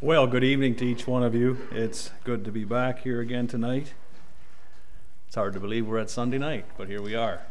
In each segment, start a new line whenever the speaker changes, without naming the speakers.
Well, good evening to each one of you. It's good to be back here again tonight. It's hard to believe we're at Sunday night, but here we are.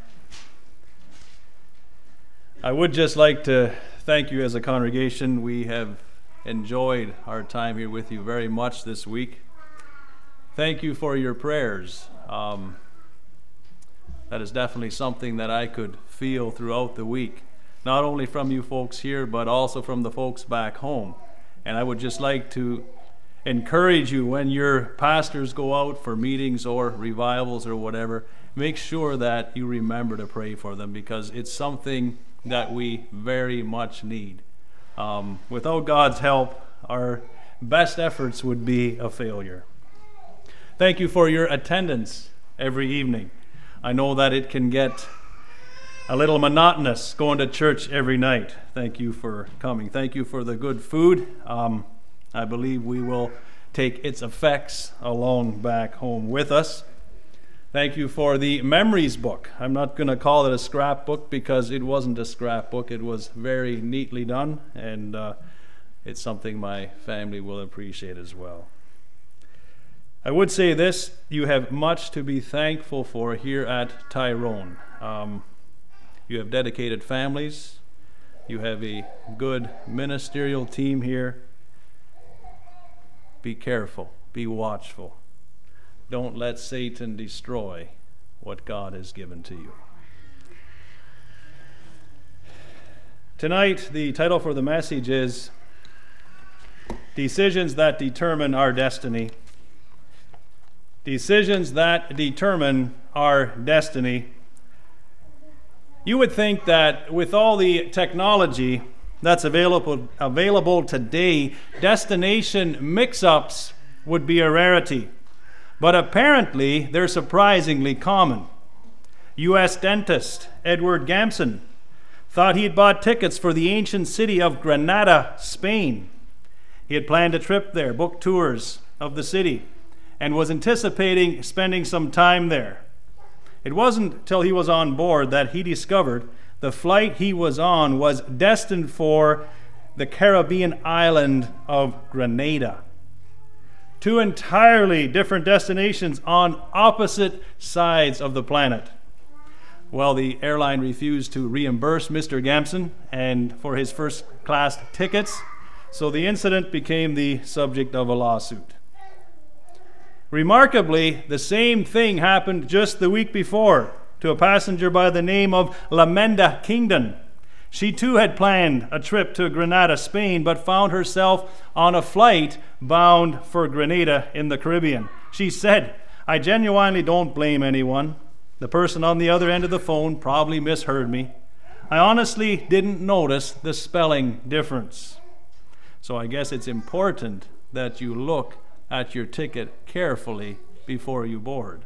I would just like to thank you as a congregation. We have enjoyed our time here with you very much this week. Thank you for your prayers. That is definitely something that I could feel throughout the week, not only from you folks here, but also from the folks back home. And I would just like to encourage you, when your pastors go out for meetings or revivals or whatever, make sure that you remember to pray for them, because it's something that we very much need. Without God's help, our best efforts would be a failure. Thank you for your attendance every evening. I know that it can get a little monotonous going to church every night. Thank you for coming. Thank you for the good food. I believe we will take its effects along back home with us. Thank you for the memories book. I'm not going to call it a scrapbook, because it wasn't a scrapbook. It was very neatly done, and it's something my family will appreciate as well. I would say this: you have much to be thankful for here at Tyrone. You have dedicated families. You have a good ministerial team here. Be careful. Be watchful. Don't let Satan destroy what God has given to you. Tonight, the title for the message is Decisions That Determine Our Destiny. Decisions that determine our destiny. You would think that with all the technology that's available today, destination mix-ups would be a rarity. But apparently, they're surprisingly common. U.S. dentist Edward Gamson thought he'd bought tickets for the ancient city of Granada, Spain. He had planned a trip there, booked tours of the city, and was anticipating spending some time there. It wasn't till he was on board that he discovered the flight he was on was destined for the Caribbean island of Grenada. Two entirely different destinations on opposite sides of the planet. Well, the airline refused to reimburse Mr. Gamson and for his first-class tickets, so the incident became the subject of a lawsuit. Remarkably, the same thing happened just the week before to a passenger by the name of Lamenda Kingdon. She too had planned a trip to Granada, Spain, but found herself on a flight bound for Grenada in the Caribbean. She said, "I genuinely don't blame anyone. The person on the other end of the phone probably misheard me. I honestly didn't notice the spelling difference." So I guess it's important that you look at your ticket carefully before you board,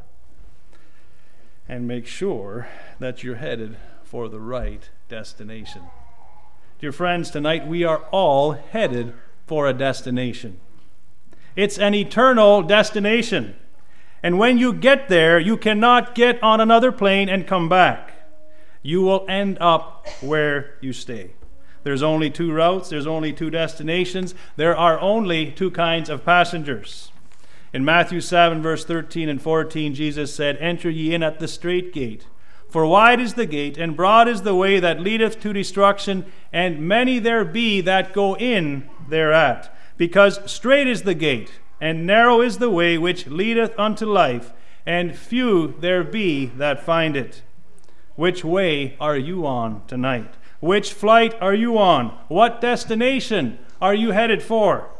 and make sure that you're headed for the right destination. Dear friends, tonight we are all headed for a destination. It's an eternal destination. And when you get there, you cannot get on another plane and come back. You will end up where you stay. There's only two routes. There's only two destinations. There are only two kinds of passengers. In Matthew 7, verse 13 and 14, Jesus said, "Enter ye in at the strait gate. For wide is the gate, and broad is the way that leadeth to destruction, and many there be that go in thereat. Because strait is the gate, and narrow is the way which leadeth unto life, and few there be that find it." Which way are you on tonight? Which flight are you on? What destination are you headed for?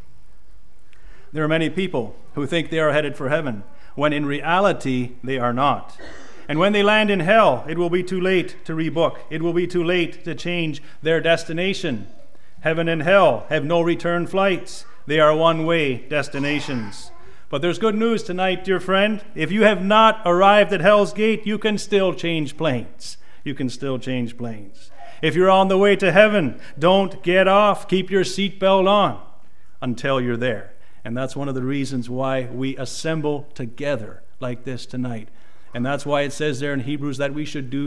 There are many people who think they are headed for heaven, when in reality they are not. And when they land in hell, it will be too late to rebook. It will be too late to change their destination. Heaven and hell have no return flights. They are one-way destinations. But there's good news tonight, dear friend. If you have not arrived at hell's gate, you can still change planes. You can still change planes. If you're on the way to heaven, don't get off. Keep your seatbelt on until you're there. And that's one of the reasons why we assemble together like this tonight. And that's why it says there in Hebrews that we should do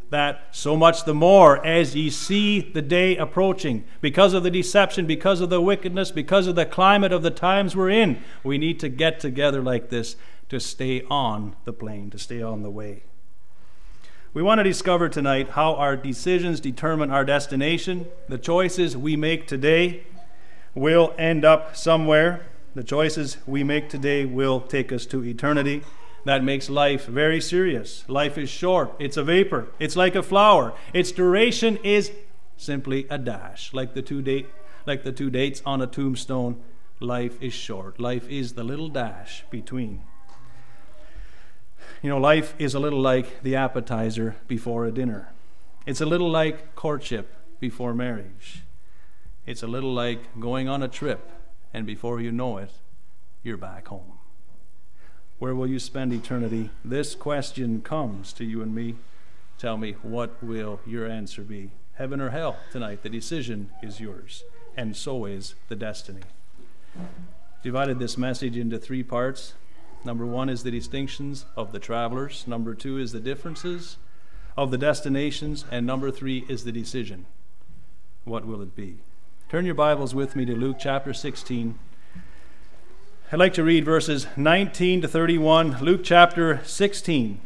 that so much the more as ye see the day approaching. Because of the deception, because of the wickedness, because of the climate of the times we're in, we need to get together like this to stay on the plane, to stay on the way. We want to discover tonight how our decisions determine our destination. The choices we make today will end up somewhere. The choices we make today will take us to eternity. That makes life very serious. Life is short. It's a vapor. It's like a flower. Its duration is simply a dash. Like the two dates on a tombstone, life is short. Life is the little dash between. You know, life is a little like the appetizer before a dinner. It's a little like courtship before marriage. It's a little like going on a trip, and before you know it, you're back home. Where will you spend eternity? This question comes to you and me. Tell me, what will your answer be? Heaven or hell tonight? The decision is yours, and so is the destiny. Divided this message into 3 parts. Number 1 is the distinctions of the travelers. Number 2 is the differences of the destinations. And number 3 is the decision. What will it be? Turn your Bibles with me to Luke chapter 16. I'd like to read verses 19 to 31. Luke chapter 16,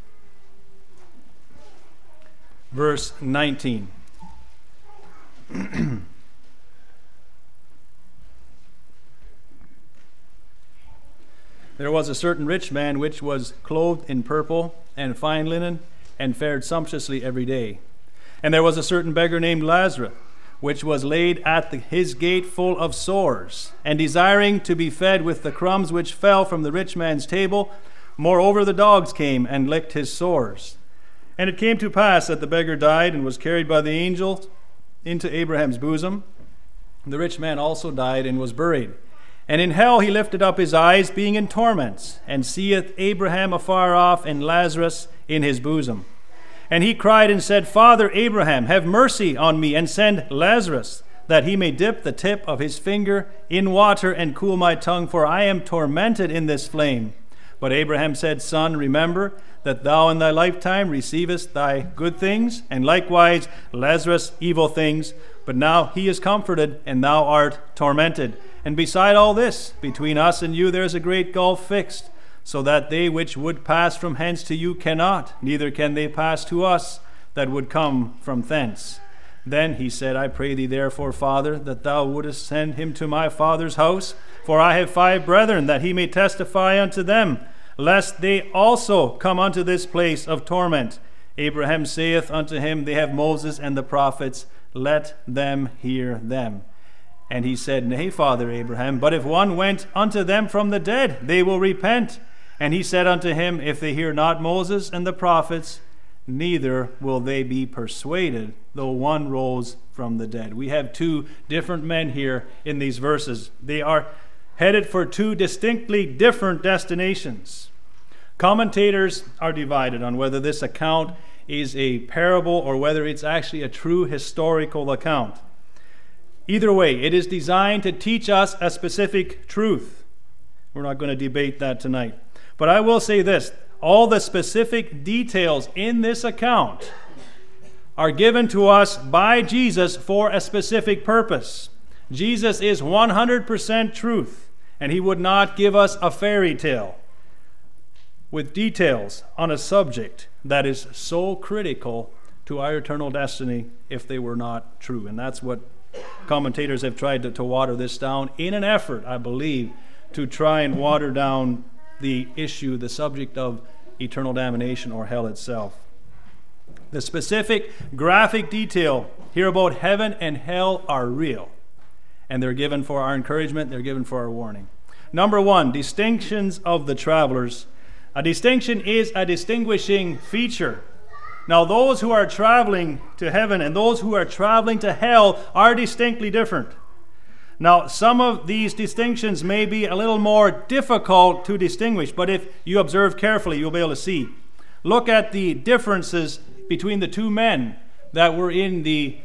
verse 19. There was a certain rich man which was clothed in purple and fine linen, and fared sumptuously every day. And there was a certain beggar named Lazarus, which was laid at his gate full of sores, and desiring to be fed with the crumbs which fell from the rich man's table. Moreover, the dogs came and licked his sores. And it came to pass that the beggar died and was carried by the angels into Abraham's bosom. The rich man also died and was buried. And in hell he lifted up his eyes, being in torments, and seeth Abraham afar off, and Lazarus in his bosom. And he cried and said, Father Abraham, have mercy on me, and send Lazarus, that he may dip the tip of his finger in water and cool my tongue, for I am tormented in this flame. But Abraham said, Son, remember that thou in thy lifetime receivest thy good things, and likewise Lazarus evil things. But now he is comforted, and thou art tormented. And beside all this, between us and you there is a great gulf fixed, so that they which would pass from hence to you cannot, neither can they pass to us that would come from thence. Then he said, I pray thee therefore, Father, that thou wouldest send him to my father's house, for I have 5 brethren, that he may testify unto them, lest they also come unto this place of torment. Abraham saith unto him, They have Moses and the prophets, let them hear them. And he said, Nay, Father Abraham, but if one went unto them from the dead, they will repent. And he said unto him, If they hear not Moses and the prophets, neither will they be persuaded, though one rose from the dead. We have 2 different men here in these verses. They are headed for 2 distinctly different destinations. Commentators are divided on whether this account is a parable or whether it's actually a true historical account. Either way, it is designed to teach us a specific truth. We're not going to debate that tonight. But I will say this, all the specific details in this account are given to us by Jesus for a specific purpose. Jesus is 100% truth, and he would not give us a fairy tale with details on a subject that is so critical to our eternal destiny if they were not true. And that's what commentators have tried to water this down in an effort, I believe, to try and water down the issue, the subject of eternal damnation or hell itself. The specific graphic detail here about heaven and hell are real, and they're given for our encouragement, they're given for our warning. Number 1, distinctions of the travelers. A distinction is a distinguishing feature. Now, those who are traveling to heaven and those who are traveling to hell are distinctly different. Now, some of these distinctions may be a little more difficult to distinguish, but if you observe carefully, you'll be able to see. Look at the differences between the 2 men that were in the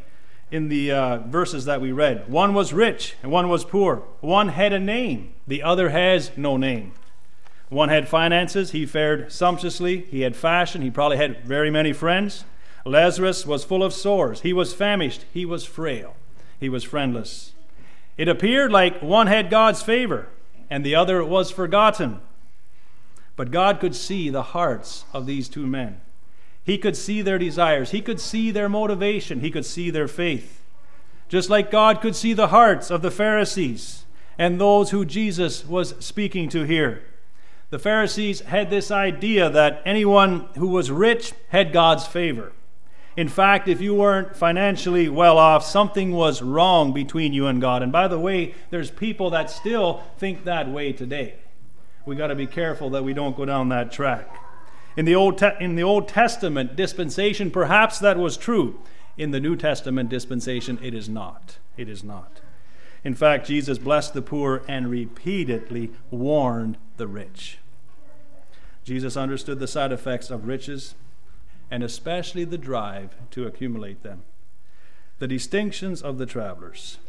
verses that we read. One was rich and one was poor. One had a name, the other has no name. One had finances, he fared sumptuously, he had fashion, he probably had very many friends. Lazarus was full of sores. He was famished. He was frail. He was friendless. It appeared like one had God's favor and the other was forgotten. But God could see the hearts of these two men. He could see their desires. He could see their motivation. He could see their faith. Just like God could see the hearts of the Pharisees and those who Jesus was speaking to here. The Pharisees had this idea that anyone who was rich had God's favor. In fact, if you weren't financially well off, something was wrong between you and God. And by the way, there's people that still think that way today. We got to be careful that we don't go down that track. In the Old Testament dispensation, perhaps that was true. In the New Testament dispensation, it is not. It is not. In fact, Jesus blessed the poor and repeatedly warned the rich. Jesus understood the side effects of riches, and especially the drive to accumulate them. The distinctions of the travelers.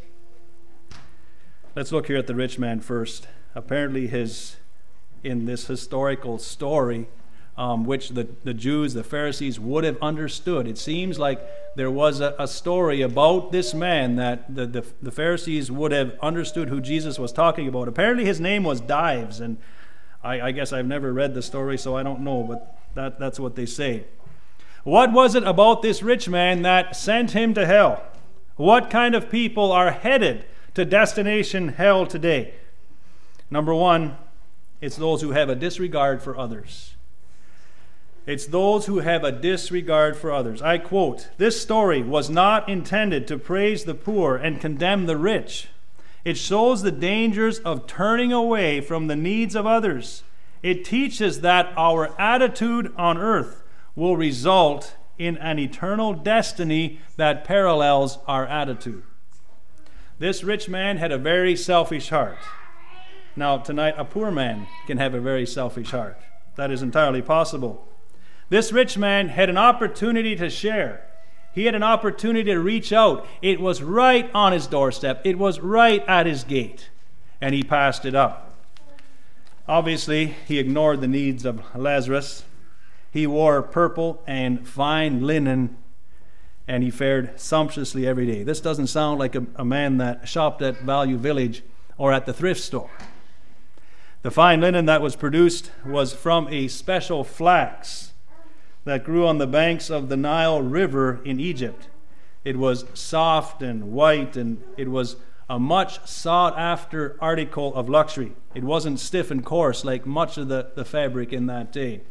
Let's look here at the rich man first. Apparently in this historical story, which the Jews, the Pharisees, would have understood. It seems like there was a story about this man that the Pharisees would have understood who Jesus was talking about. Apparently his name was Dives, and I guess I've never read the story, so I don't know, but that's what they say. What was it about this rich man that sent him to hell? What kind of people are headed to destination hell today? Number one, it's those who have a disregard for others. It's those who have a disregard for others. I quote, "This story was not intended to praise the poor and condemn the rich. It shows the dangers of turning away from the needs of others. It teaches that our attitude on earth will result in an eternal destiny that parallels our attitude." This rich man had a very selfish heart. Now, tonight, a poor man can have a very selfish heart. That is entirely possible. This rich man had an opportunity to share. He had an opportunity to reach out. It was right on his doorstep. It was right at his gate. And he passed it up. Obviously, he ignored the needs of Lazarus. He wore purple and fine linen, and he fared sumptuously every day. This doesn't sound like a man that shopped at Value Village or at the thrift store. The fine linen that was produced was from a special flax that grew on the banks of the Nile River in Egypt. It was soft and white, and it was a much sought-after article of luxury. It wasn't stiff and coarse like much of the fabric in that day.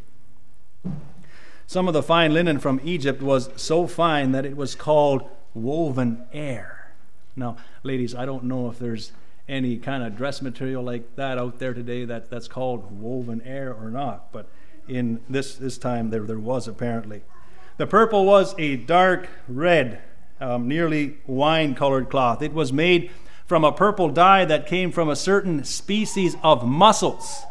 Some of the fine linen from Egypt was so fine that it was called woven air. Now, ladies, I don't know if there's any kind of dress material like that out there today that's called woven air or not, but in this time there was apparently. The purple was a dark red, nearly wine-colored cloth. It was made from a purple dye that came from a certain species of mussels.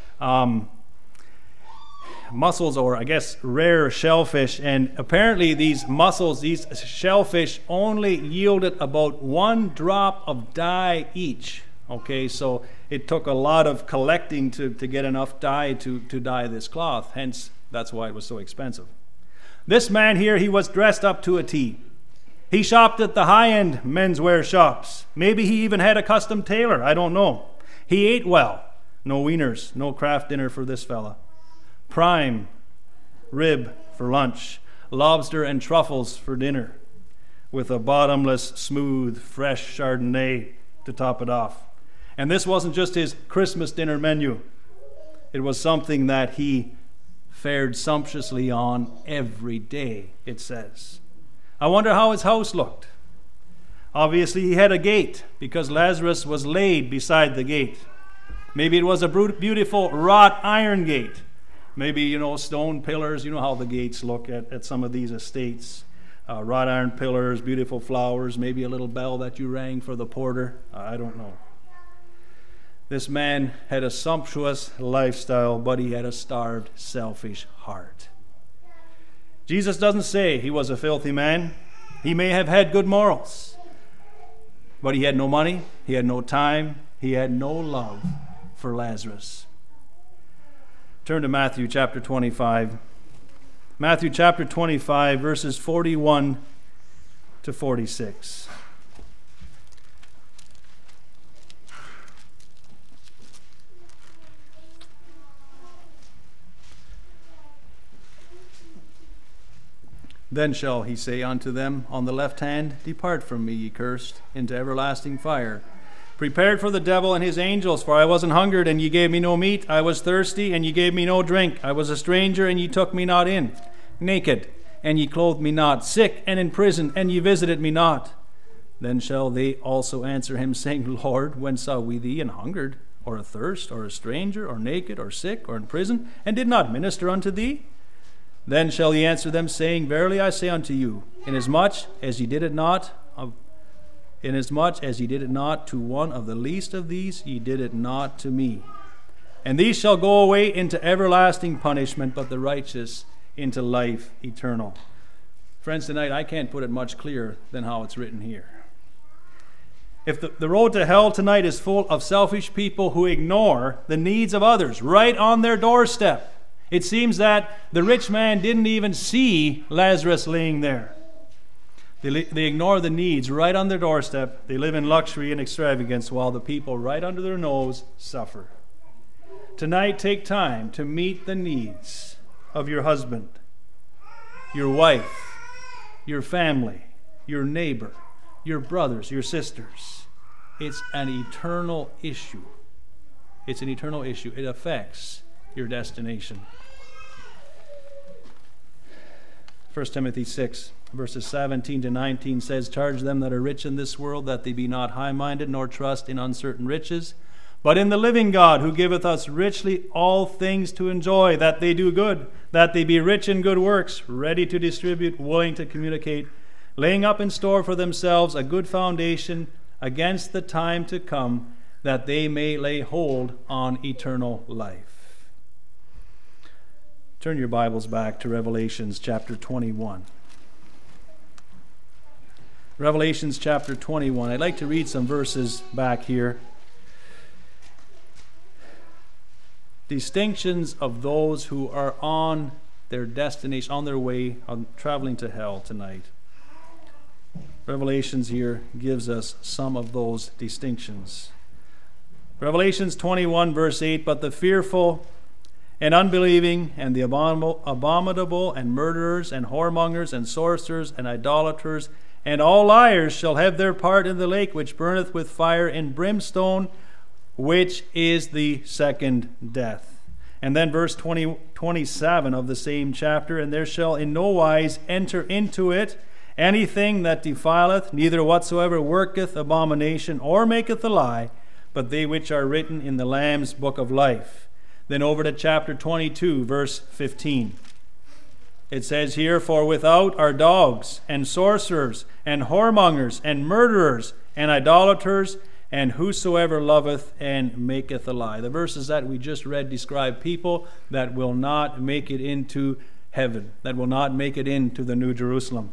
Mussels, or I guess rare shellfish, and apparently these mussels, these shellfish, only yielded about 1 drop of dye each. Okay, so it took a lot of collecting to get enough dye to dye this cloth. Hence, that's why it was so expensive. This man here, he was dressed up to a T. He shopped at the high-end menswear shops. Maybe he even had a custom tailor. I don't know. He ate well. No wieners, no Kraft dinner for this fella. Prime rib for lunch, lobster and truffles for dinner, with a bottomless, smooth, fresh Chardonnay to top it off. And this wasn't just his Christmas dinner menu. It was something that he fared sumptuously on every day, it says. I wonder how his house looked. Obviously, he had a gate because Lazarus was laid beside the gate. Maybe it was a beautiful wrought iron gate. Maybe, stone pillars. You know how the gates look at some of these estates. Wrought iron pillars, beautiful flowers, maybe a little bell that you rang for the porter. I don't know. This man had a sumptuous lifestyle, but he had a starved, selfish heart. Jesus doesn't say he was a filthy man. He may have had good morals, but he had no money, he had no time, he had no love for Lazarus. Turn to Matthew chapter 25. Matthew chapter 25, verses 41 to 46. Then shall he say unto them on the left hand, Depart from me, ye cursed, into everlasting fire, prepared for the devil and his angels. For I was an hungered, and ye gave me no meat. I was thirsty, and ye gave me no drink. I was a stranger, and ye took me not in. Naked, and ye clothed me not. Sick, and in prison, and ye visited me not. Then shall they also answer him, saying, Lord, when saw we thee an hungered, or athirst, or a stranger, or naked, or sick, or in prison, and did not minister unto thee? Then shall he answer them, saying, Verily I say unto you, inasmuch as ye did it not to one of the least of these, ye did it not to me. And these shall go away into everlasting punishment, but the righteous into life eternal. Friends, tonight I can't put it much clearer than how it's written here. If the road to hell tonight is full of selfish people who ignore the needs of others right on their doorstep, it seems that the rich man didn't even see Lazarus laying there. They ignore the needs right on their doorstep. They live in luxury and extravagance while the people right under their nose suffer. Tonight, take time to meet the needs of your husband, your wife, your family, your neighbor, your brothers, your sisters. It's an eternal issue. It's an eternal issue. It affects your destination. 1 Timothy 6, verses 17 to 19 says, Charge them that are rich in this world, that they be not high-minded, nor trust in uncertain riches, but in the living God, who giveth us richly all things to enjoy, that they do good, that they be rich in good works, ready to distribute, willing to communicate, laying up in store for themselves a good foundation against the time to come, that they may lay hold on eternal life. Turn your Bibles back to Revelations chapter 21. Revelations chapter 21. I'd like to read some verses back here. Distinctions of those who are on their destination, on their way, on traveling to hell tonight. Revelations here gives us some of those distinctions. Revelations 21 verse 8, But the fearful and unbelieving, and the abominable, and murderers, and whoremongers, and sorcerers, and idolaters, and all liars shall have their part in the lake which burneth with fire and brimstone, which is the second death. And then verse 27 of the same chapter, And there shall in no wise enter into it anything that defileth, neither whatsoever worketh abomination, or maketh a lie, but they which are written in the Lamb's book of life. Then over to chapter 22, verse 15. It says here, For without are dogs, and sorcerers, and whoremongers, and murderers, and idolaters, and whosoever loveth and maketh a lie. The verses that we just read describe people that will not make it into heaven, that will not make it into the New Jerusalem.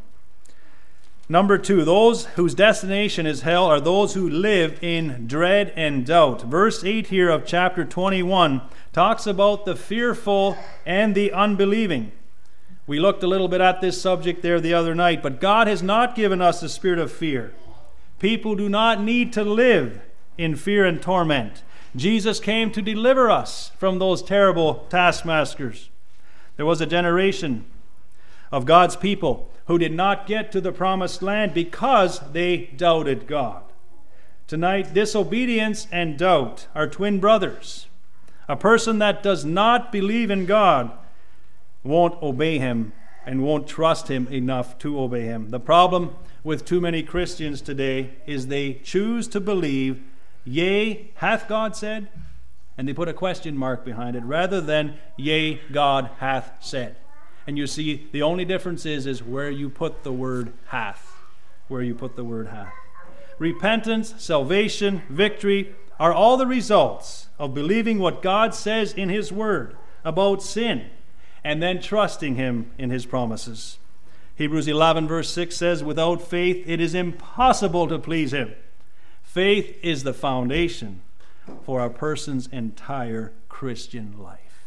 Number 2, those whose destination is hell are those who live in dread and doubt. Verse 8 here of chapter 21 talks about the fearful and the unbelieving. We looked a little bit at this subject there the other night, but God has not given us a spirit of fear. People do not need to live in fear and torment. Jesus came to deliver us from those terrible taskmasters. There was a generation of God's people who did not get to the promised land because they doubted God. Tonight, disobedience and doubt are twin brothers. A person that does not believe in God won't obey Him and won't trust Him enough to obey Him. The problem with too many Christians today is they choose to believe, Yea, hath God said? And they put a question mark behind it, rather than, Yea, God hath said. And you see, the only difference is where you put the word hath. Where you put the word hath. Repentance, salvation, victory are all the results of believing what God says in His Word about sin, and then trusting Him in His promises. Hebrews 11 verse 6 says, Without faith it is impossible to please Him. Faith is the foundation for a person's entire Christian life.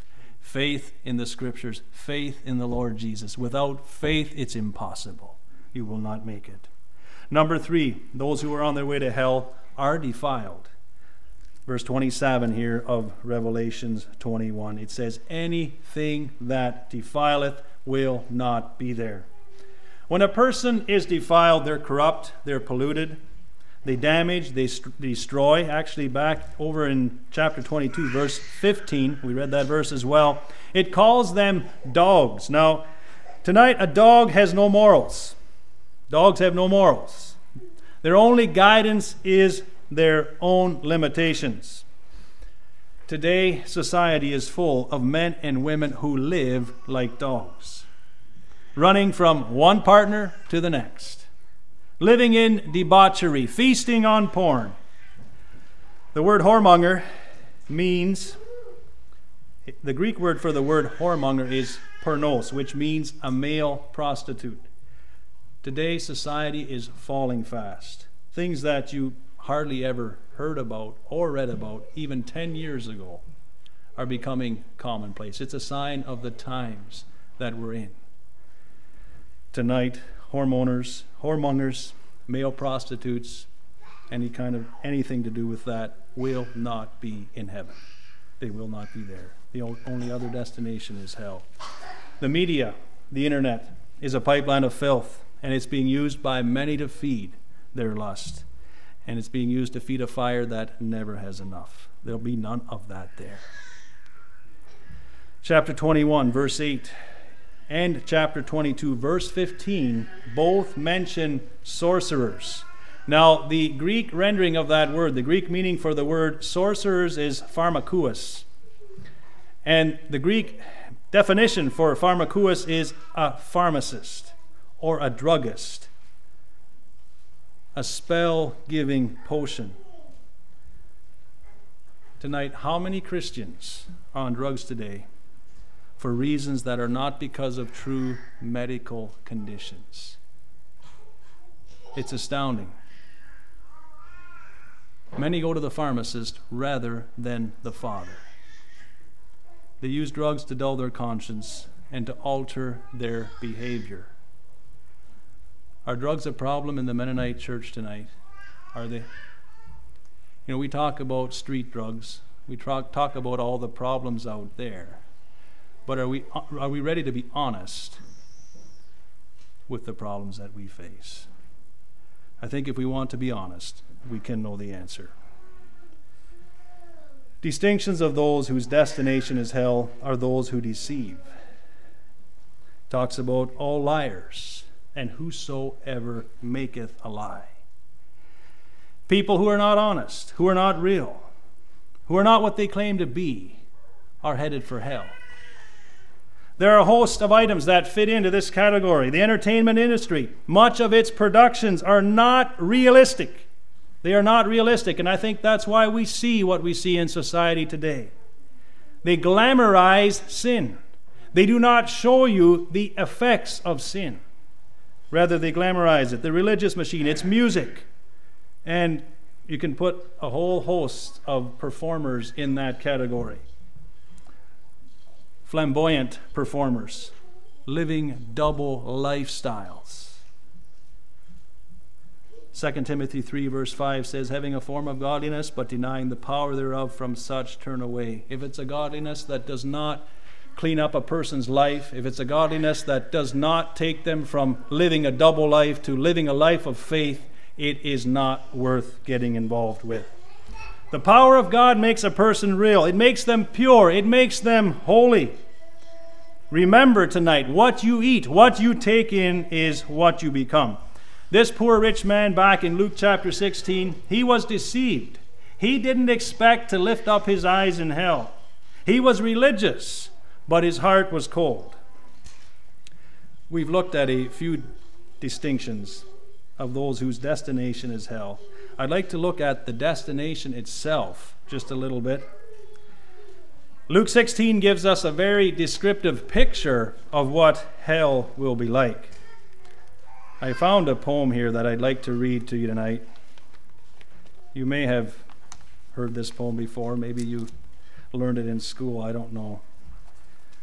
Faith in the Scriptures, faith in the Lord Jesus. Without faith, it's impossible. You will not make it. Number 3, those who are on their way to hell are defiled. Verse 27 here of Revelations 21. It says, anything that defileth will not be there. When a person is defiled, they're corrupt, they're polluted, they damage, they destroy. Actually, back over in chapter 22, verse 15, we read that verse as well. It calls them dogs. Now, tonight, a dog has no morals. Dogs have no morals. Their only guidance is their own limitations. Today, society is full of men and women who live like dogs, running from one partner to the next, living in debauchery, feasting on porn. The word whoremonger means, the Greek word for the word whoremonger is pornos, which means a male prostitute. Today, society is falling fast. Things that you hardly ever heard about or read about even 10 years ago are becoming commonplace. It's a sign of the times that we're in. Tonight, whoremongers, male prostitutes, anything to do with that will not be in heaven. They will not be there. The only other destination is hell. The media, the internet, is a pipeline of filth, and it's being used by many to feed their lust. And it's being used to feed a fire that never has enough. There'll be none of that there. Chapter 21, verse 8, and chapter 22, verse 15, both mention sorcerers. Now, the Greek rendering of that word, the Greek meaning for the word sorcerers is pharmakouos. And the Greek definition for pharmakouos is a pharmacist or a druggist. A spell-giving potion. Tonight, how many Christians are on drugs today for reasons that are not because of true medical conditions? It's astounding. Many go to the pharmacist rather than the Father. They use drugs to dull their conscience and to alter their behavior. Are drugs a problem in the Mennonite church tonight? Are they? We talk about street drugs. We talk about all the problems out there. But are we ready to be honest with the problems that we face? I think if we want to be honest, we can know the answer. Distinctions of those whose destination is hell are those who deceive. Talks about all liars and whosoever maketh a lie. People who are not honest, who are not real, who are not what they claim to be, are headed for hell. There are a host of items that fit into this category. The entertainment industry, much of its productions are not realistic. They are not realistic, and I think that's why we see what we see in society today. They glamorize sin. They do not show you the effects of sin. Rather, they glamorize it. The religious machine, it's music. And you can put a whole host of performers in that category. Flamboyant performers, living double lifestyles. 2 Timothy 3 verse 5 says, having a form of godliness, but denying the power thereof, from such turn away. If it's a godliness that does not clean up a person's life, if it's a godliness that does not take them from living a double life to living a life of faith, it is not worth getting involved with. The power of God makes a person real. It makes them pure. It makes them holy. Remember tonight, what you eat, what you take in is what you become. This poor rich man back in Luke chapter 16, he was deceived. He didn't expect to lift up his eyes in hell. He was religious, but his heart was cold. We've looked at a few distinctions of those whose destination is hell. I'd like to look at the destination itself just a little bit. Luke 16 gives us a very descriptive picture of what hell will be like. I found a poem here that I'd like to read to you tonight. You may have heard this poem before. Maybe you learned it in school. I don't know.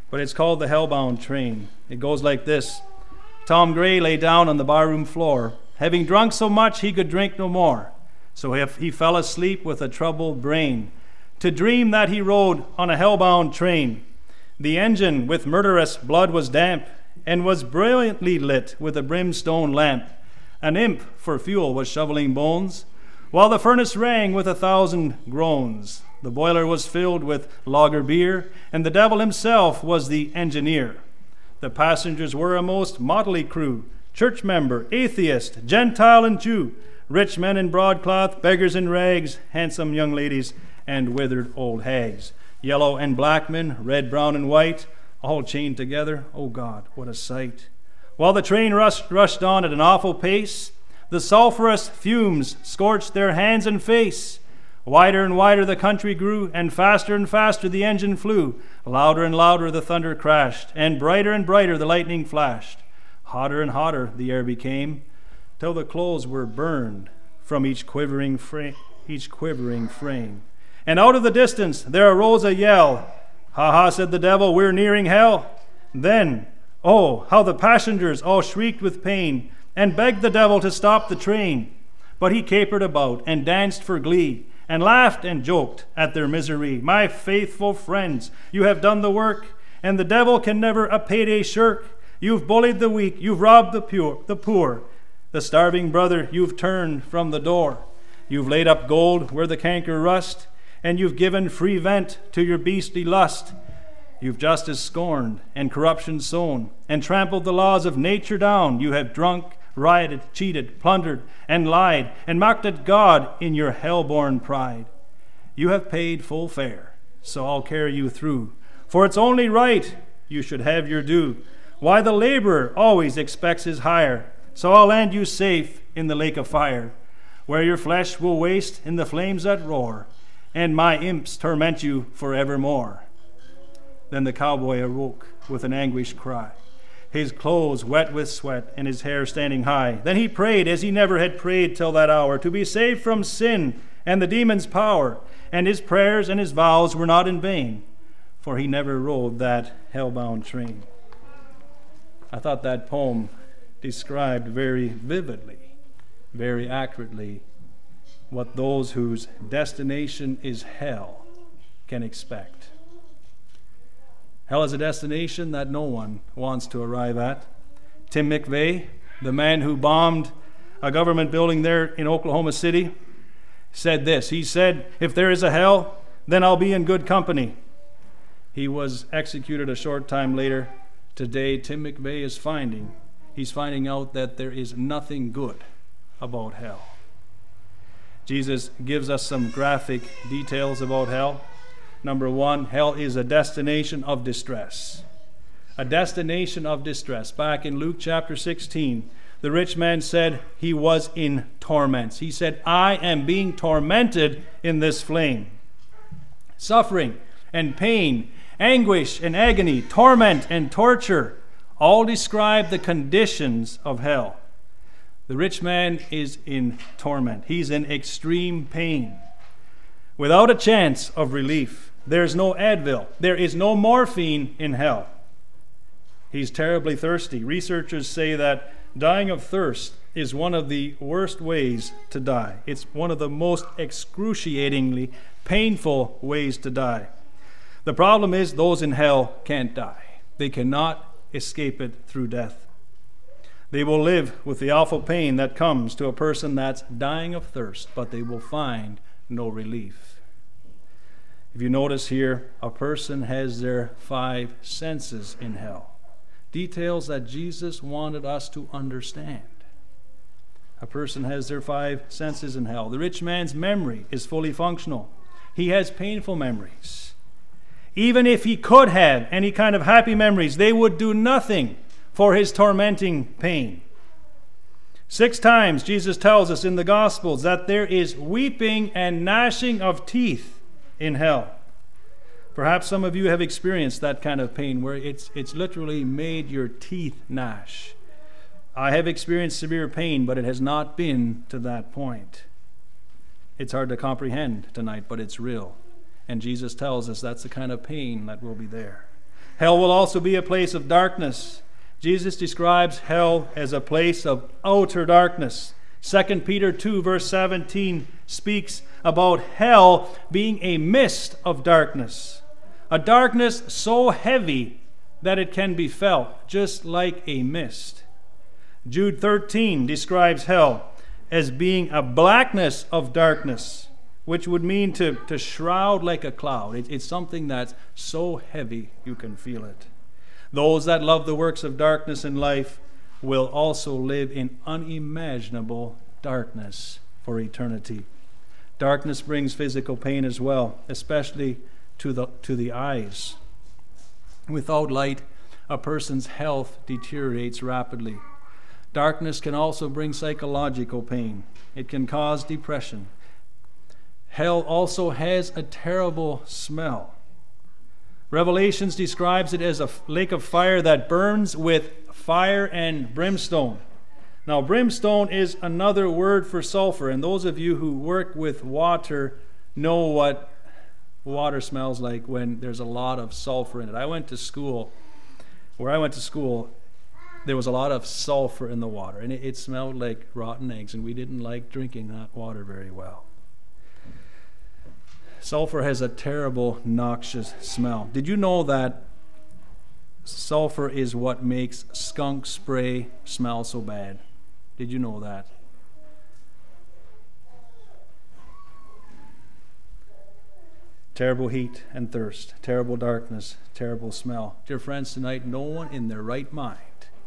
but it's called the Hellbound Train. It goes like this. Tom Gray lay down on the barroom floor, having drunk so much he could drink no more. So if he fell asleep with a troubled brain, to dream that he rode on a hellbound train. The engine with murderous blood was damp, and was brilliantly lit with a brimstone lamp. An imp for fuel was shoveling bones, while the furnace rang with 1,000 groans. The boiler was filled with lager beer, and the devil himself was the engineer. The passengers were a most motley crew, church member, atheist, Gentile, and Jew, rich men in broadcloth, beggars in rags, handsome young ladies, and withered old hags, yellow and black men, red, brown, and white, all chained together. Oh God, what a sight! While the train rushed on at an awful pace, the sulphurous fumes scorched their hands and face. Wider and wider the country grew, and faster the engine flew. Louder and louder the thunder crashed, and brighter the lightning flashed. Hotter and hotter the air became, till the clothes were burned from each quivering frame. And out of the distance there arose a yell. Ha ha, said the devil, we're nearing hell. Then, oh, how the passengers all shrieked with pain, and begged the devil to stop the train. But he capered about and danced for glee, and laughed and joked at their misery. My faithful friends, you have done the work, and the devil can never a payday shirk. You've bullied the weak, you've robbed the poor. The starving brother you've turned from the door. You've laid up gold where the canker rust, and you've given free vent to your beastly lust. You've justice scorned and corruption sown, and trampled the laws of nature down. You have drunk, rioted, cheated, plundered, and lied, and mocked at God in your hell-born pride. You have paid full fare, so I'll carry you through, for it's only right you should have your due. Why, the laborer always expects his hire, so I'll land you safe in the lake of fire, where your flesh will waste in the flames that roar, and my imps torment you forevermore. Then the cowboy awoke with an anguished cry, his clothes wet with sweat and his hair standing high. Then he prayed as he never had prayed till that hour, to be saved from sin and the demon's power. And his prayers and his vows were not in vain, for he never rode that hellbound train. I thought that poem described very vividly, very accurately, what those whose destination is hell can expect. Hell is a destination that no one wants to arrive at. Tim McVeigh, the man who bombed a government building there in Oklahoma City, said this. He said, if there is a hell, then I'll be in good company. He was executed a short time later. Today, Tim McVeigh is finding out that there is nothing good about hell. Jesus gives us some graphic details about hell. Number one, hell is a destination of distress. A destination of distress. Back in Luke chapter 16, the rich man said he was in torments. He said, I am being tormented in this flame. Suffering and pain, anguish and agony, torment and torture, all describe the conditions of hell. The rich man is in torment. He's in extreme pain, without a chance of relief. There's no Advil. There is no morphine in hell. He's terribly thirsty. Researchers say that dying of thirst is one of the worst ways to die. It's one of the most excruciatingly painful ways to die. The problem is those in hell can't die. They cannot escape it through death. They will live with the awful pain that comes to a person that's dying of thirst, but they will find no relief. If you notice here, a person has their 5 senses in hell. Details that Jesus wanted us to understand. A person has their 5 senses in hell. The rich man's memory is fully functional. He has painful memories. Even if he could have any kind of happy memories, they would do nothing for his tormenting pain. 6 times Jesus tells us in the Gospels that there is weeping and gnashing of teeth in hell. Perhaps some of you have experienced that kind of pain where it's literally made your teeth gnash. I have experienced severe pain, but it has not been to that point. It's hard to comprehend tonight, but it's real. And Jesus tells us that's the kind of pain that will be there. Hell will also be a place of darkness. Jesus describes hell as a place of outer darkness. 2 Peter 2 verse 17 speaks about hell being a mist of darkness. A darkness so heavy that it can be felt, just like a mist. Jude 13 describes hell as being a blackness of darkness, which would mean to shroud like a cloud. It's something that's so heavy you can feel it. Those that love the works of darkness in life will also live in unimaginable darkness for eternity. Darkness brings physical pain as well, especially to the eyes. Without light, a person's health deteriorates rapidly. Darkness can also bring psychological pain. It can cause depression. Hell also has a terrible smell. Revelations describes it as a lake of fire that burns with fire and brimstone. Now, brimstone is another word for sulfur, and those of you who work with water know what water smells like when there's a lot of sulfur in it. Where I went to school, there was a lot of sulfur in the water, and it smelled like rotten eggs, and we didn't like drinking that water very well. Sulfur has a terrible, noxious smell. Did you know that sulfur is what makes skunk spray smell so bad? Did you know that? Terrible heat and thirst, terrible darkness, terrible smell. Dear friends, tonight, no one in their right mind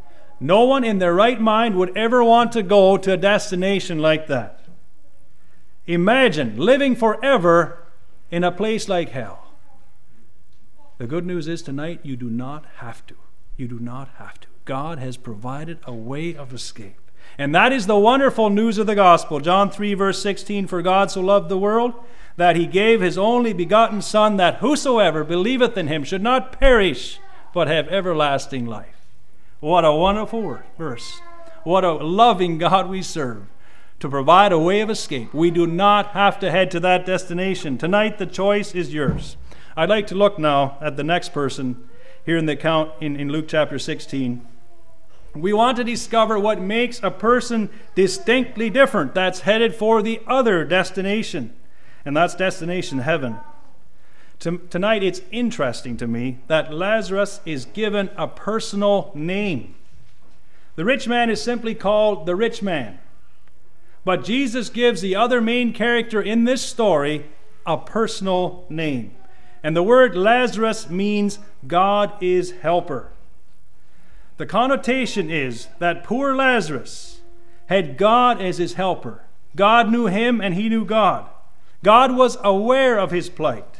would ever want to go to a destination like that. Imagine living forever in a place like hell. The good news is tonight, you do not have to. You do not have to. God has provided a way of escape. And that is the wonderful news of the gospel. John 3 verse 16, for God so loved the world that he gave his only begotten Son, that whosoever believeth in him should not perish, but have everlasting life. What a wonderful verse. What a loving God we serve, to provide a way of escape. We do not have to head to that destination. Tonight the choice is yours. I'd like to look now at the next person here in the account in Luke chapter 16. We want to discover what makes a person distinctly different that's headed for the other destination, and that's destination heaven. Tonight it's interesting to me that Lazarus is given a personal name. The rich man is simply called the rich man. But Jesus gives the other main character in this story a personal name. And the word Lazarus means God is helper. The connotation is that poor Lazarus had God as his helper. God knew him and he knew God. God was aware of his plight.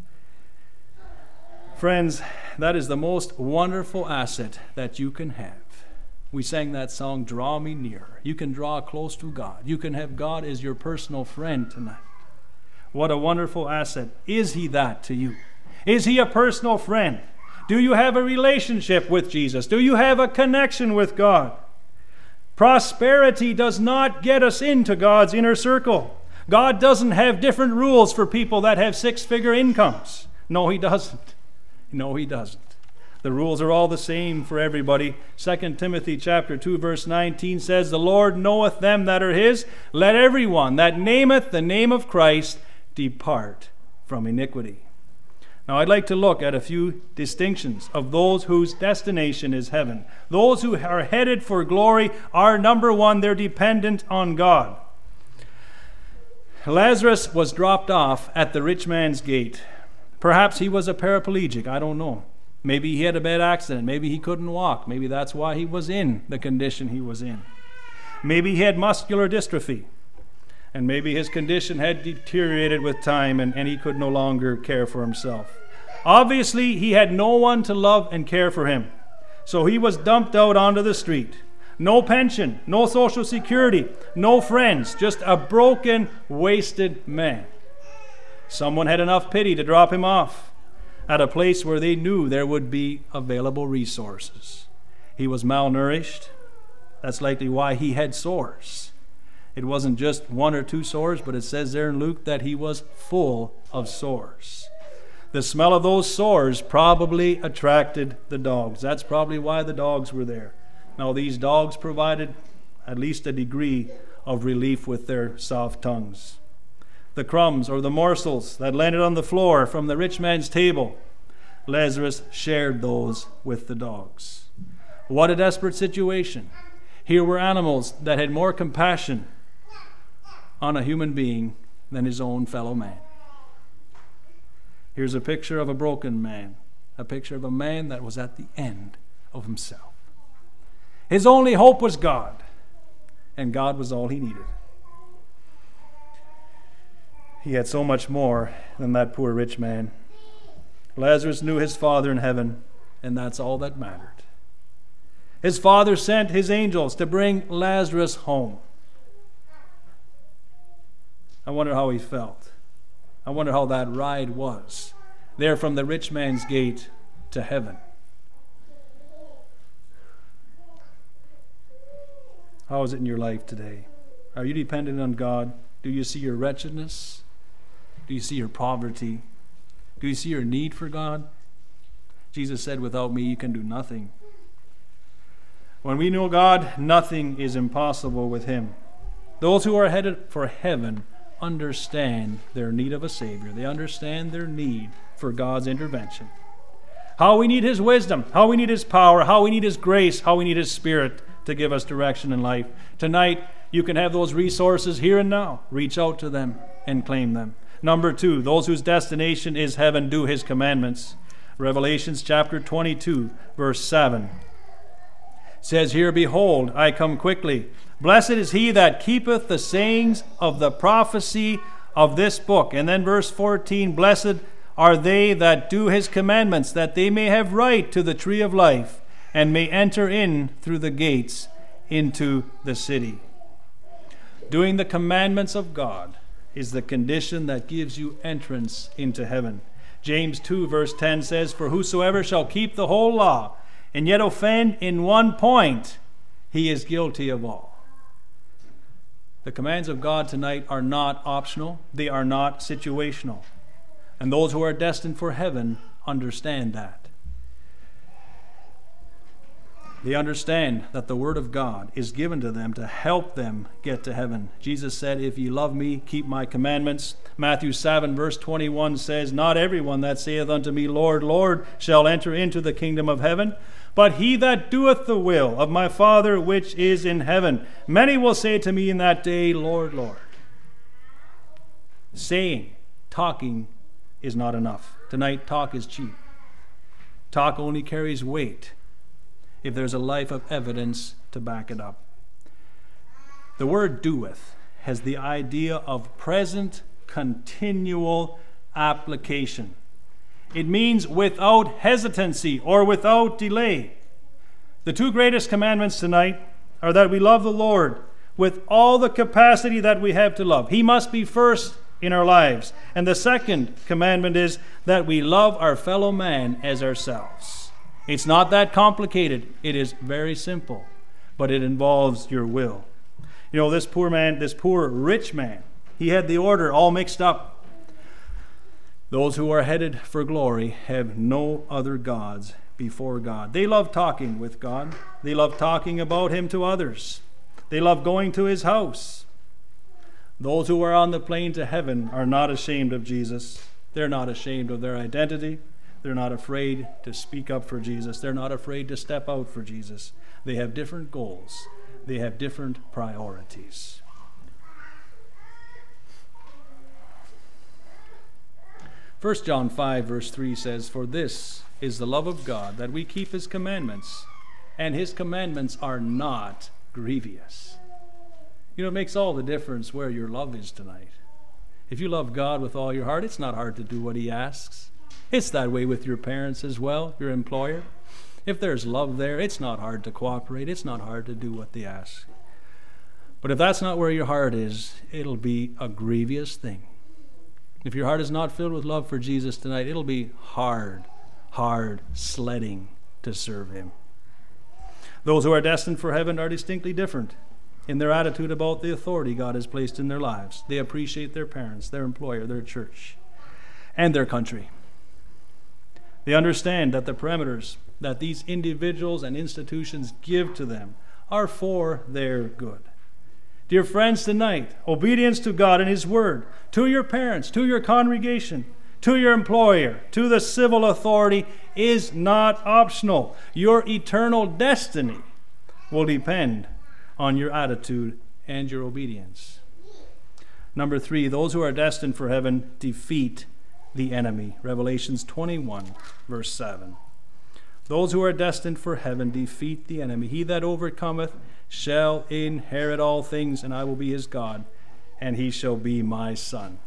Friends, that is the most wonderful asset that you can have. We sang that song, Draw Me Nearer. You can draw close to God. You can have God as your personal friend tonight. What a wonderful asset. Is he that to you? Is he a personal friend? Do you have a relationship with Jesus? Do you have a connection with God? Prosperity does not get us into God's inner circle. God doesn't have different rules for people that have six-figure incomes. No, he doesn't. No, he doesn't. The rules are all the same for everybody. 2 Timothy chapter 2 verse 19 says, the Lord knoweth them that are his. Let everyone that nameth the name of Christ depart from iniquity. Now I'd like to look at a few distinctions of those whose destination is heaven. Those who are headed for glory are, number one, they're dependent on God. Lazarus was dropped off at the rich man's gate. Perhaps he was a paraplegic, I don't know. Maybe he had a bad accident. Maybe he couldn't walk. Maybe that's why he was in the condition he was in. Maybe he had muscular dystrophy. And maybe his condition had deteriorated with time and he could no longer care for himself. Obviously, he had no one to love and care for him. So he was dumped out onto the street. No pension, no social security, no friends, just a broken, wasted man. Someone had enough pity to drop him off at a place where they knew there would be available resources. He was malnourished. That's likely why he had sores. It wasn't just one or two sores, but it says there in Luke that he was full of sores. The smell of those sores probably attracted the dogs. That's probably why the dogs were there. Now, these dogs provided at least a degree of relief with their soft tongues. The crumbs or the morsels that landed on the floor from the rich man's table, Lazarus shared those with the dogs. What a desperate situation. Here were animals that had more compassion on a human being than his own fellow man. Here's a picture of a broken man, a picture of a man that was at the end of himself. His only hope was God, and God was all he needed. He had so much more than that poor rich man. Lazarus knew his Father in heaven, and that's all that mattered. His Father sent his angels to bring Lazarus home. I wonder how he felt. I wonder how that ride was, there from the rich man's gate to heaven. How is it in your life today? Are you dependent on God? Do you see your wretchedness? Do you see your poverty? Do you see your need for God? Jesus said, without me you can do nothing. When we know God, nothing is impossible with him. Those who are headed for heaven understand their need of a Savior. They understand their need for God's intervention. How we need his wisdom, how we need his power, how we need his grace, how we need his Spirit to give us direction in life. Tonight, you can have those resources here and now. Reach out to them and claim them. Number 2, those whose destination is heaven do his commandments. Revelations chapter 22, verse 7 says here, behold, I come quickly. Blessed is he that keepeth the sayings of the prophecy of this book. And then verse 14, blessed are they that do his commandments, that they may have right to the tree of life, and may enter in through the gates into the city. Doing the commandments of God is the condition that gives you entrance into heaven. James 2 verse 10 says, for whosoever shall keep the whole law, and yet offend in one point, he is guilty of all. The commands of God tonight are not optional. They are not situational. And those who are destined for heaven understand that. They understand that the Word of God is given to them to help them get to heaven. Jesus said, if ye love me, keep my commandments. Matthew 7 verse 21 says, not everyone that saith unto me, Lord, Lord, shall enter into the kingdom of heaven, but he that doeth the will of my Father which is in heaven. Many will say to me in that day, Lord, Lord. Saying, talking is not enough. Tonight, talk is cheap. Talk only carries weight if there's a life of evidence to back it up. The word doeth has the idea of present, continual application. It means without hesitancy or without delay. The 2 greatest commandments tonight are that we love the Lord with all the capacity that we have to love. He must be first in our lives. And the second commandment is that we love our fellow man as ourselves. It's not that complicated. It is very simple, but it involves your will. You know, this poor rich man, he had the order all mixed up. Those who are headed for glory have no other gods before God. They love talking with God. They love talking about him to others. They love going to his house. Those who are on the plane to heaven are not ashamed of Jesus. They're not ashamed of their identity. They're not afraid to speak up for Jesus. They're not afraid to step out for Jesus. They have different goals. They have different priorities. 1 John 5 verse 3 says, for this is the love of God, that we keep his commandments, and his commandments are not grievous. You know, it makes all the difference where your love is tonight. If you love God with all your heart, it's not hard to do what he asks. It's that way with your parents as well, your employer. If there's love there, it's not hard to cooperate. It's not hard to do what they ask. But if that's not where your heart is, it'll be a grievous thing. If your heart is not filled with love for Jesus tonight, it'll be hard sledding to serve him. Those who are destined for heaven are distinctly different in their attitude about the authority God has placed in their lives. They appreciate their parents, their employer, their church, and their country. They understand that the parameters that these individuals and institutions give to them are for their good. Dear friends, tonight, obedience to God and His Word, to your parents, to your congregation, to your employer, to the civil authority is not optional. Your eternal destiny will depend on your attitude and your obedience. Number 3, those who are destined for heaven defeat the enemy. Revelations 21, verse 7. Those who are destined for heaven defeat the enemy. He that overcometh shall inherit all things, and I will be his God, and he shall be my son.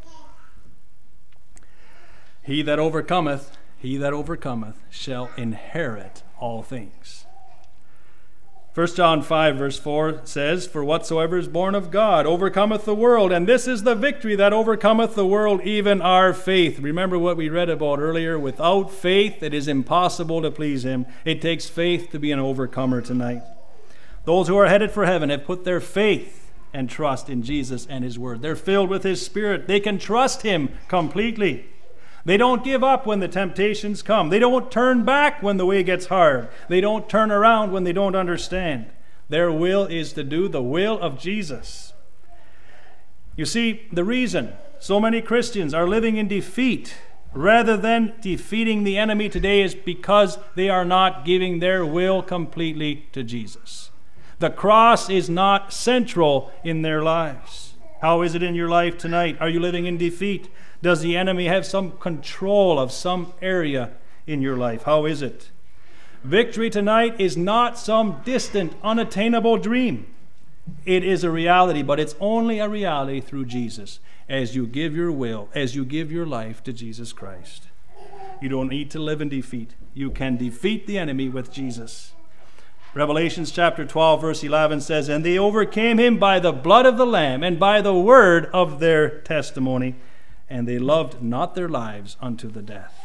He that overcometh shall inherit all things. 1 John 5 verse 4 says, For whatsoever is born of God overcometh the world, and this is the victory that overcometh the world, even our faith. Remember what we read about earlier. Without faith it is impossible to please Him. It takes faith to be an overcomer tonight. Those who are headed for heaven have put their faith and trust in Jesus and His Word. They're filled with His Spirit. They can trust Him completely. They don't give up when the temptations come. They don't turn back when the way gets hard. They don't turn around when they don't understand. Their will is to do the will of Jesus. You see, the reason so many Christians are living in defeat rather than defeating the enemy today is because they are not giving their will completely to Jesus. The cross is not central in their lives. How is it in your life tonight? Are you living in defeat? Does the enemy have some control of some area in your life? How is it? Victory tonight is not some distant, unattainable dream. It is a reality, but it's only a reality through Jesus. As you give your will, as you give your life to Jesus Christ. You don't need to live in defeat. You can defeat the enemy with Jesus. Revelations chapter 12 verse 11 says, And they overcame him by the blood of the Lamb and by the word of their testimony, and they loved not their lives unto the death.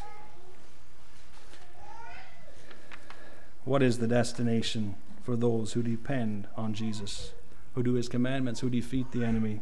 What is the destination for those who depend on Jesus, who do His commandments, who defeat the enemy?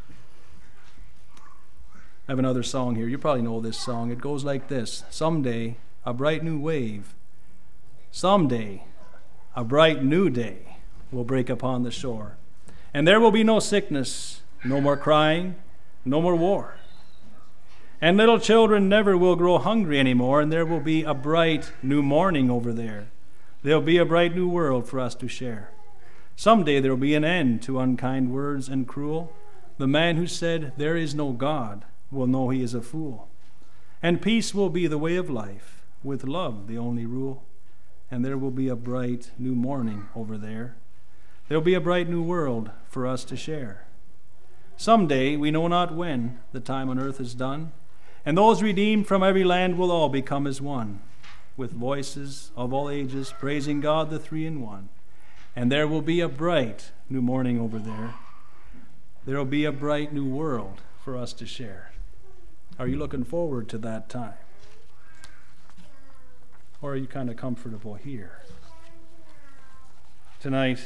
I have another song here. You probably know this song. It goes like this. Someday, a bright new wave. Someday, a bright new day will break upon the shore. And there will be no sickness, no more crying, no more war. And little children never will grow hungry anymore, and there will be a bright new morning over there. There'll be a bright new world for us to share. Someday there will be an end to unkind words and cruel. The man who said there is no God will know he is a fool. And peace will be the way of life, with love the only rule. And there will be a bright new morning over there. There'll be a bright new world for us to share. Someday, we know not when, the time on earth is done, and those redeemed from every land will all become as one, with voices of all ages praising God the Three-in-One. And there will be a bright new morning over there. There will be a bright new world for us to share. Are you looking forward to that time? Or are you kind of comfortable here? Tonight,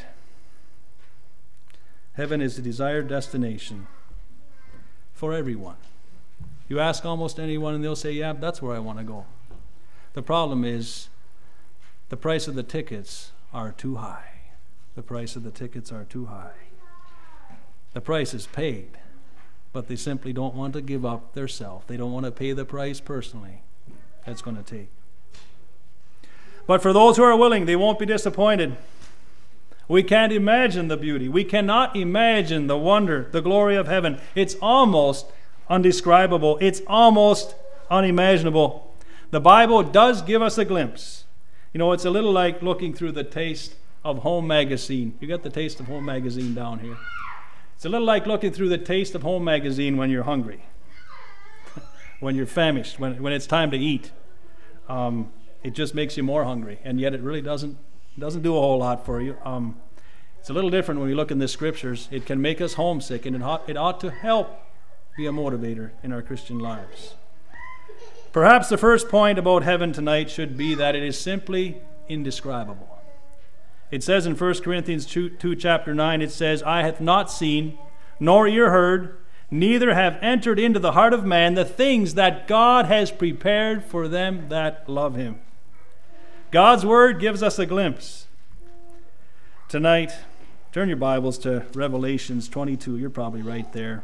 heaven is the desired destination for everyone. You ask almost anyone and they'll say, yeah, that's where I want to go. The problem is the price of the tickets are too high. The price of the tickets are too high. The price is paid, but they simply don't want to give up their self. They don't want to pay the price personally that's going to take. But for those who are willing, they won't be disappointed. We can't imagine the beauty. We cannot imagine the wonder, the glory of heaven. It's almost undescribable. It's almost unimaginable. The Bible does give us a glimpse. You know, it's a little like looking through the Taste of Home magazine. You got the Taste of Home magazine down here. It's a little like looking through the Taste of Home magazine when you're hungry, when you're famished, when it's time to eat. It just makes you more hungry, and yet it really doesn't do a whole lot for you. It's a little different when we look in the Scriptures. It can make us homesick, and it ought to help be a motivator in our Christian lives. Perhaps the first point about heaven tonight should be that it is simply indescribable. It says in 1 Corinthians 2 chapter 9, it says, Eye hath not seen, nor ear heard, neither have entered into the heart of man the things that God has prepared for them that love him. God's word gives us a glimpse. Tonight, turn your Bibles to Revelations 22. You're probably right there.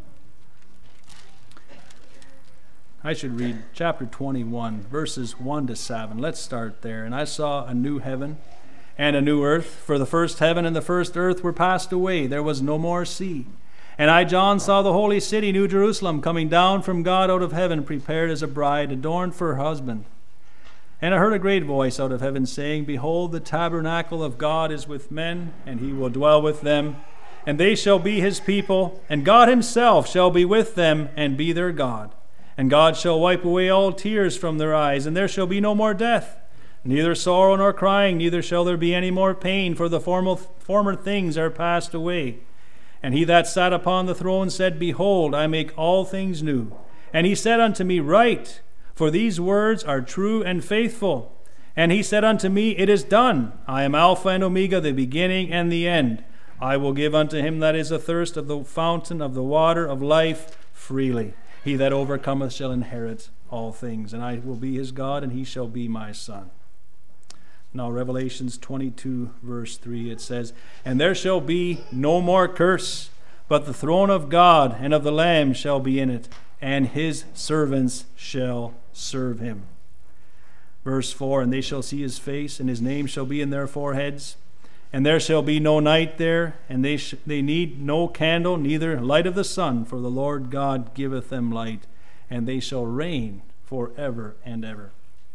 I should read chapter 21, verses 1 to 7. Let's start there. And I saw a new heaven and a new earth, for the first heaven and the first earth were passed away. There was no more sea. And I, John, saw the holy city, New Jerusalem, coming down from God out of heaven, prepared as a bride, adorned for her husband. And I heard a great voice out of heaven saying, Behold, the tabernacle of God is with men, and he will dwell with them. And they shall be his people, and God himself shall be with them, and be their God. And God shall wipe away all tears from their eyes, and there shall be no more death, neither sorrow nor crying, neither shall there be any more pain, for the former things are passed away. And he that sat upon the throne said, Behold, I make all things new. And he said unto me, Write, for these words are true and faithful. And he said unto me, It is done. I am Alpha and Omega, the beginning and the end. I will give unto him that is athirst of the fountain of the water of life freely. He that overcometh shall inherit all things, and I will be his God, and he shall be my son. Now, Revelations 22, verse 3, it says, And there shall be no more curse, but the throne of God and of the Lamb shall be in it, and his servants shall serve him. Verse 4, And they shall see his face, and his name shall be in their foreheads. And there shall be no night there, and they need no candle, neither light of the sun, for the Lord God giveth them light, and they shall reign forever and ever.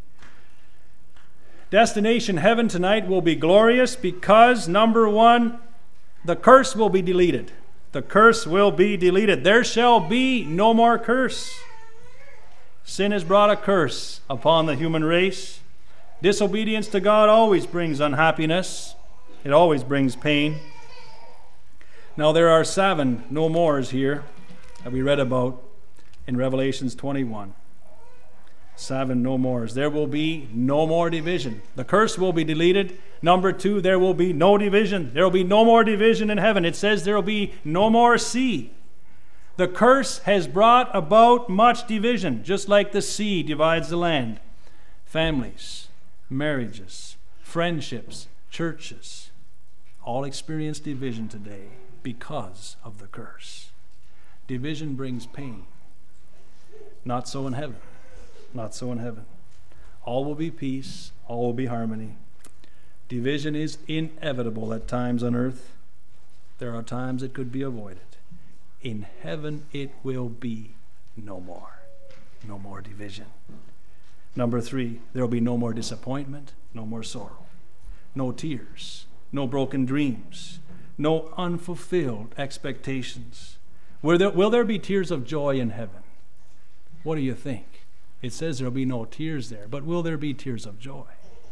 Destination heaven tonight will be glorious because, number one, the curse will be deleted. The curse will be deleted. There shall be no more curse. Sin has brought a curse upon the human race. Disobedience to God always brings unhappiness. It always brings pain. Now there are 7 no mores here that we read about in Revelations 21. 7 no mores. There will be no more division. The curse will be deleted. Number 2, there will be no division. There will be no more division in heaven. It says there will be no more sea. The curse has brought about much division, just like the sea divides the land. Families, marriages, friendships, churches, all experience division today because of the curse. Division brings pain. Not so in heaven. Not so in heaven. All will be peace. All will be harmony. Division is inevitable at times on earth. There are times it could be avoided. In heaven it will be no more. No more division. Number 3, there will be no more disappointment, no more sorrow, no tears, no broken dreams, no unfulfilled expectations. Will there be tears of joy in heaven? What do you think? It says there will be no tears there, but will there be tears of joy?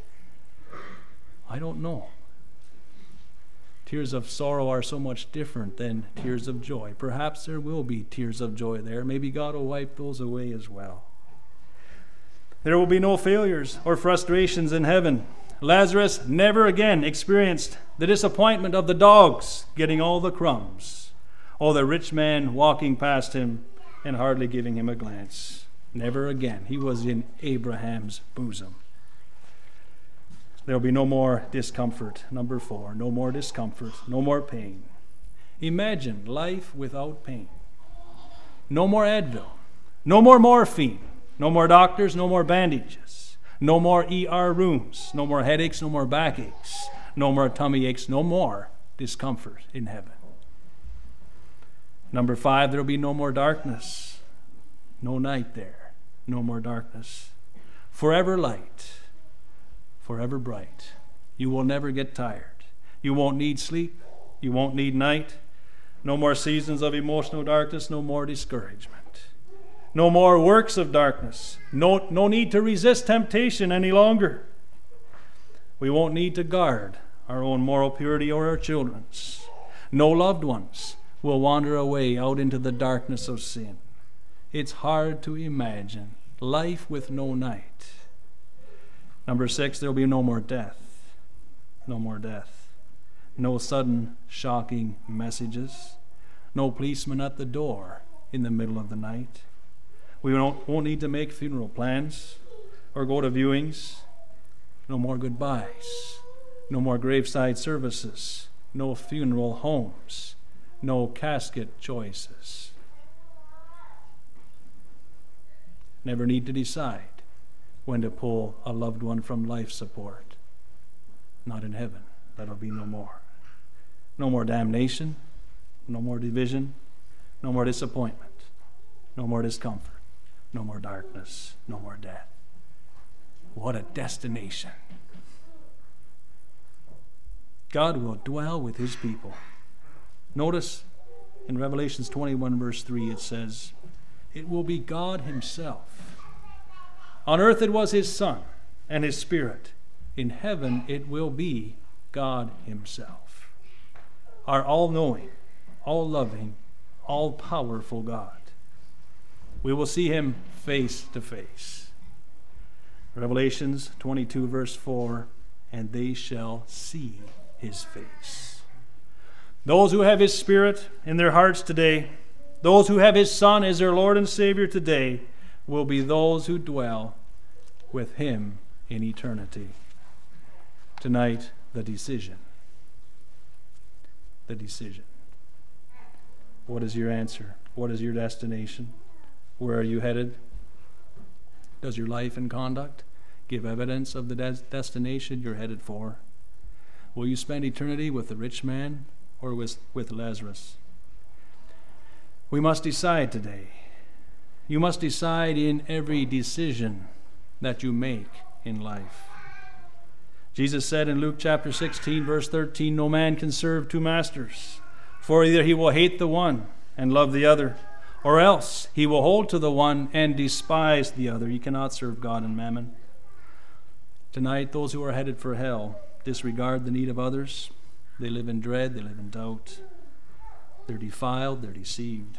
I don't know. Tears of sorrow are so much different than tears of joy. Perhaps there will be tears of joy there. Maybe God will wipe those away as well. There will be no failures or frustrations in heaven. Lazarus never again experienced the disappointment of the dogs getting all the crumbs, or the rich man walking past him and hardly giving him a glance. Never again. He was in Abraham's bosom. There will be no more discomfort. Number 4, no more discomfort, no more pain. Imagine life without pain. No more Advil, no more morphine, no more doctors, no more bandages, no more ER rooms, no more headaches, no more backaches, no more tummy aches, no more discomfort in heaven. Number 5, there will be no more darkness. No night there. No more darkness. Forever light. Forever bright. You will never get tired. You won't need sleep. You won't need night. No more seasons of emotional darkness. No more discouragement. No more works of darkness. No need to resist temptation any longer. We won't need to guard our own moral purity or our children's. No loved ones will wander away out into the darkness of sin. It's hard to imagine life with no night. Number 6, there will be no more death. No more death. No sudden, shocking messages. No policeman at the door in the middle of the night. We won't need to make funeral plans or go to viewings. No more goodbyes. No more graveside services. No funeral homes. No casket choices. Never need to decide when to pull a loved one from life support. Not in heaven. That'll be no more. No more damnation. No more division. No more disappointment. No more discomfort. No more darkness. No more death. What a destination. God will dwell with his people. Notice in Revelations 21 verse 3 it says, it will be God himself. On earth it was his Son and his Spirit. In heaven it will be God himself. Our all-knowing, all-loving, all-powerful God. We will see him face to face. Revelations 22 verse 4, and they shall see his face. Those who have his Spirit in their hearts today, those who have his Son as their Lord and Savior today, will be those who dwell with him in eternity. Tonight, the decision. The decision. What is your answer? What is your destination? Where are you headed? Does your life and conduct give evidence of the destination you're headed for? Will you spend eternity with the rich man or with Lazarus? We must decide today. You must decide in every decision that you make in life. Jesus said in Luke chapter 16, verse 13, no man can serve two masters, for either he will hate the one and love the other, or else he will hold to the one and despise the other. You cannot serve God and mammon. Tonight, those who are headed for hell disregard the need of others. They live in dread, they live in doubt. They're defiled, they're deceived.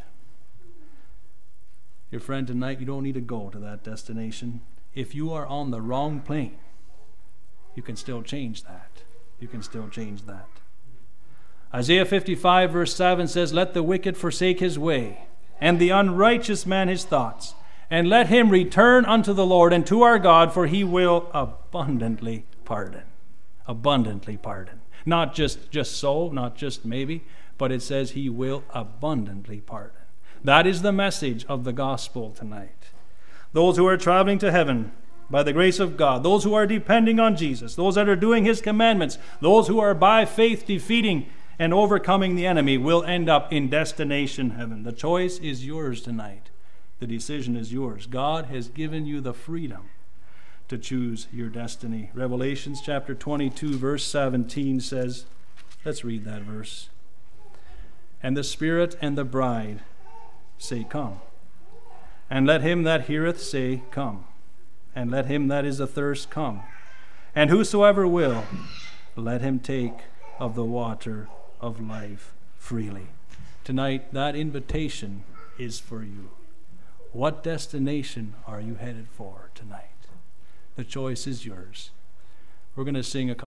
Your friend, tonight you don't need to go to that destination. If you are on the wrong plane, you can still change that. You can still change that. Isaiah 55 verse 7 says, let the wicked forsake his way, and the unrighteous man his thoughts, and let him return unto the Lord and to our God, for he will abundantly pardon. Abundantly pardon. Not just so, not just maybe, but it says he will abundantly pardon. That is the message of the gospel tonight. Those who are traveling to heaven by the grace of God, those who are depending on Jesus, those that are doing his commandments, those who are by faith defeating and overcoming the enemy will end up in destination heaven. The choice is yours tonight. The decision is yours. God has given you the freedom to choose your destiny. Revelations chapter 22 verse 17 says, let's read that verse. And the Spirit and the bride say, come. And let him that heareth say, come. And let him that is athirst come. And whosoever will, let him take of the water of life freely. Tonight, that invitation is for you. What destination are you headed for tonight? The choice is yours. We're going to sing a